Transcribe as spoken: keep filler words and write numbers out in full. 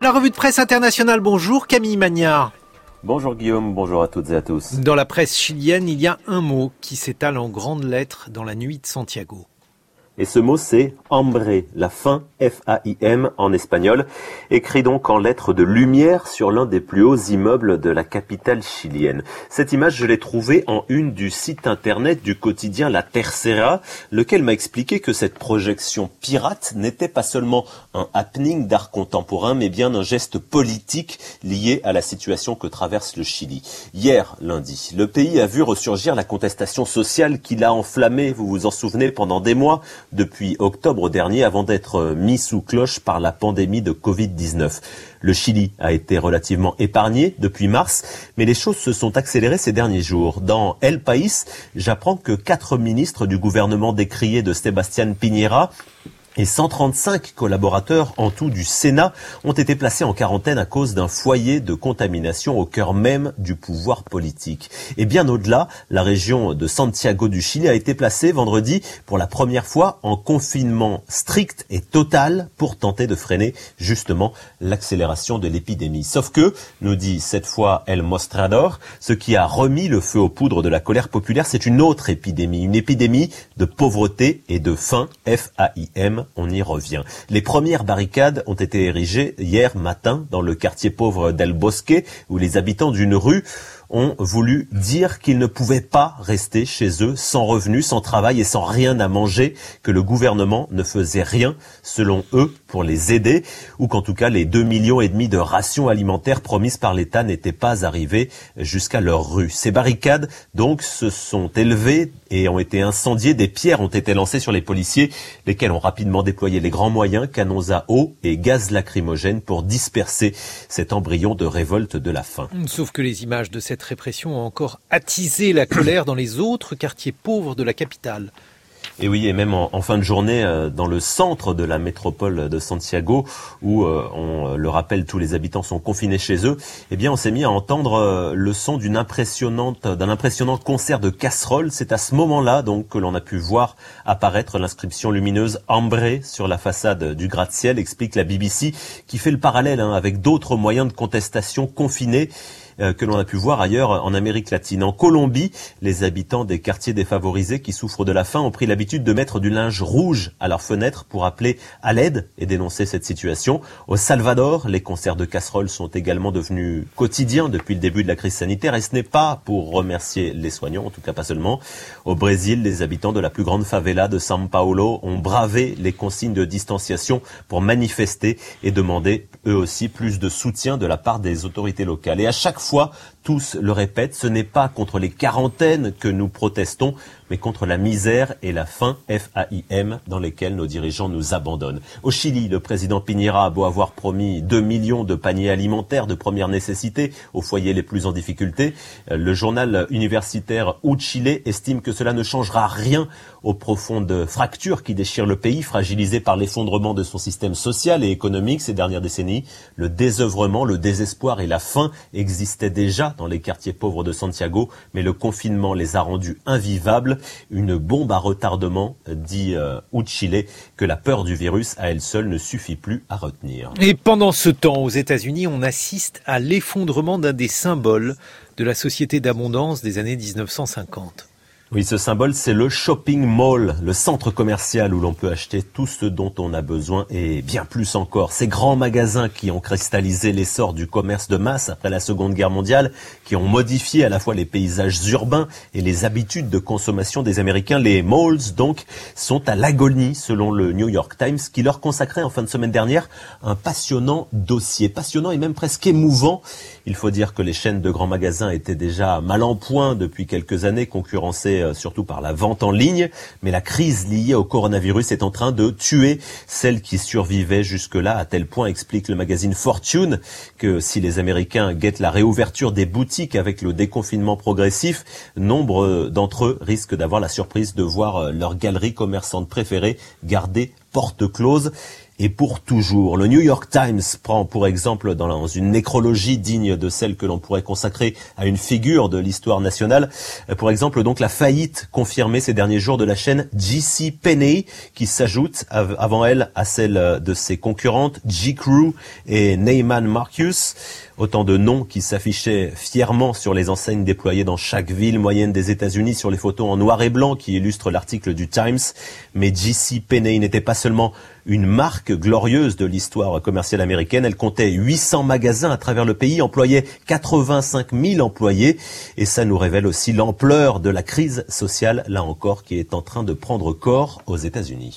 La revue de presse internationale, bonjour Camille Magnard. Bonjour Guillaume, bonjour à toutes et à tous. Dans la presse chilienne, il y a un mot qui s'étale en grandes lettres dans la nuit de Santiago. Et ce mot, c'est hambre, la fin, F A I M en espagnol, écrit donc en lettres de lumière sur l'un des plus hauts immeubles de la capitale chilienne. Cette image, je l'ai trouvée en une du site internet du quotidien La Tercera, lequel m'a expliqué que cette projection pirate n'était pas seulement un happening d'art contemporain, mais bien un geste politique lié à la situation que traverse le Chili. Hier, lundi, le pays a vu ressurgir la contestation sociale qui l'a enflammé, vous vous en souvenez, pendant des mois, depuis octobre dernier, avant d'être mis sous cloche par la pandémie de covid dix-neuf. Le Chili a été relativement épargné depuis mars, mais les choses se sont accélérées ces derniers jours. Dans El País, j'apprends que quatre ministres du gouvernement décrié de Sebastián Piñera et cent trente-cinq collaborateurs en tout du Sénat ont été placés en quarantaine à cause d'un foyer de contamination au cœur même du pouvoir politique. Et bien au-delà, la région de Santiago du Chili a été placée vendredi pour la première fois en confinement strict et total pour tenter de freiner justement l'accélération de l'épidémie. Sauf que, nous dit cette fois El Mostrador, ce qui a remis le feu aux poudres de la colère populaire, c'est une autre épidémie, une épidémie de pauvreté et de faim, F A I M. On y revient. Les premières barricades ont été érigées hier matin dans le quartier pauvre d'El Bosque, où les habitants d'une rue ont voulu dire qu'ils ne pouvaient pas rester chez eux sans revenus, sans travail et sans rien à manger, que le gouvernement ne faisait rien, selon eux, pour les aider, ou qu'en tout cas les deux millions et demi de rations alimentaires promises par l'État n'étaient pas arrivées jusqu'à leur rue. Ces barricades, donc, se sont élevées et ont été incendiées. Des pierres ont été lancées sur les policiers, lesquels ont rapidement déployé les grands moyens, canons à eau et gaz lacrymogène pour disperser cet embryon de révolte de la faim. Sauf que les images de cette répression ont encore attisé la colère dans les autres quartiers pauvres de la capitale. Et oui, et même en, en fin de journée, euh, dans le centre de la métropole de Santiago, où euh, on le rappelle, tous les habitants sont confinés chez eux, eh bien, on s'est mis à entendre euh, le son d'une impressionnante, d'un impressionnant concert de casseroles. C'est à ce moment-là, donc, que l'on a pu voir apparaître l'inscription lumineuse Hambre sur la façade du gratte-ciel, explique la B B C, qui fait le parallèle hein, avec d'autres moyens de contestation confinés que l'on a pu voir ailleurs en Amérique latine. En Colombie, les habitants des quartiers défavorisés qui souffrent de la faim ont pris l'habitude de mettre du linge rouge à leurs fenêtres pour appeler à l'aide et dénoncer cette situation. Au Salvador, les concerts de casseroles sont également devenus quotidiens depuis le début de la crise sanitaire et ce n'est pas pour remercier les soignants, en tout cas pas seulement. Au Brésil, les habitants de la plus grande favela de São Paulo ont bravé les consignes de distanciation pour manifester et demander eux aussi plus de soutien de la part des autorités locales. Et à chaque fois, tous le répètent, ce n'est pas contre les quarantaines que nous protestons, mais contre la misère et la faim, F A I M, dans lesquelles nos dirigeants nous abandonnent. Au Chili, le président Piñera a beau avoir promis deux millions de paniers alimentaires de première nécessité aux foyers les plus en difficulté. Le journal universitaire U Chile estime que cela ne changera rien aux profondes fractures qui déchirent le pays, fragilisé par l'effondrement de son système social et économique ces dernières décennies. Le désœuvrement, le désespoir et la faim existaient déjà dans les quartiers pauvres de Santiago, mais le confinement les a rendus invivables. Une bombe à retardement, dit euh, U Chile, que la peur du virus à elle seule ne suffit plus à retenir. Et pendant ce temps, aux États-Unis, on assiste à l'effondrement d'un des symboles de la société d'abondance des années dix-neuf cent cinquante. Oui, ce symbole, c'est le shopping mall, le centre commercial où l'on peut acheter tout ce dont on a besoin et bien plus encore. Ces grands magasins qui ont cristallisé l'essor du commerce de masse après la Seconde Guerre mondiale, qui ont modifié à la fois les paysages urbains et les habitudes de consommation des Américains. Les malls, donc, sont à l'agonie, selon le New York Times, qui leur consacrait en fin de semaine dernière un passionnant dossier. Passionnant et même presque émouvant. Il faut dire que les chaînes de grands magasins étaient déjà mal en point depuis quelques années, concurrencées surtout par la vente en ligne, mais la crise liée au coronavirus est en train de tuer celles qui survivaient jusque-là, à tel point, explique le magazine Fortune, que si les Américains guettent la réouverture des boutiques avec le déconfinement progressif, nombre d'entre eux risquent d'avoir la surprise de voir leur galerie commerçante préférée garder porte close. et pour toujours. Le New York Times prend pour exemple dans une nécrologie digne de celle que l'on pourrait consacrer à une figure de l'histoire nationale, pour exemple donc la faillite confirmée ces derniers jours de la chaîne J C Penney, qui s'ajoute avant elle à celle de ses concurrentes J. Crew et Neiman Marcus. Autant de noms qui s'affichaient fièrement sur les enseignes déployées dans chaque ville moyenne des États-Unis sur les photos en noir et blanc qui illustrent l'article du Times. Mais J C Penney n'était pas seulement une marque glorieuse de l'histoire commerciale américaine. Elle comptait huit cents magasins à travers le pays, employait quatre-vingt-cinq mille employés. Et ça nous révèle aussi l'ampleur de la crise sociale, là encore, qui est en train de prendre corps aux États-Unis.